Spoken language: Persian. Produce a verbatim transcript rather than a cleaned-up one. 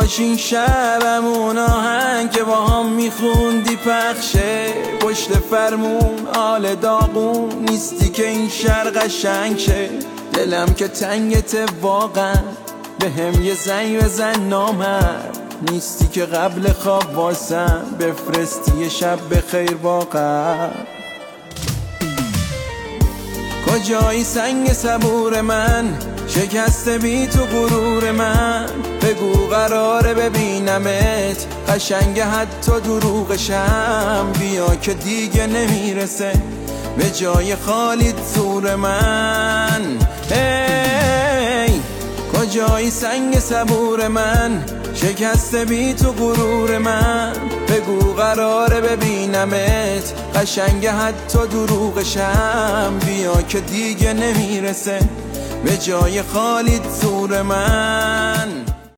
کاش این شبمون آهنگ که با هم میخوندی پخشه پشت فرمون آل داغون نیستی که این شهر قشنگ شه. دلم که تنگته واقعا به هم یه زنگ بزن نامرد نیستی که قبل خواب واسم بفرستی یه شب بخیر واقعا. کجایی سنگ صبور من شکسته بی تو غرور من بگو قراره ببینمت قشنگ حتی دروغشم بیا که دیگه نمیرسه به جای خالیت زور من. ای کجایی سنگ صبور من شکسته بی تو غرور من بگو قراره ببینمت قشنگ حتی دروغشم بیا که دیگه نمیرسه به جای خالیت زور من.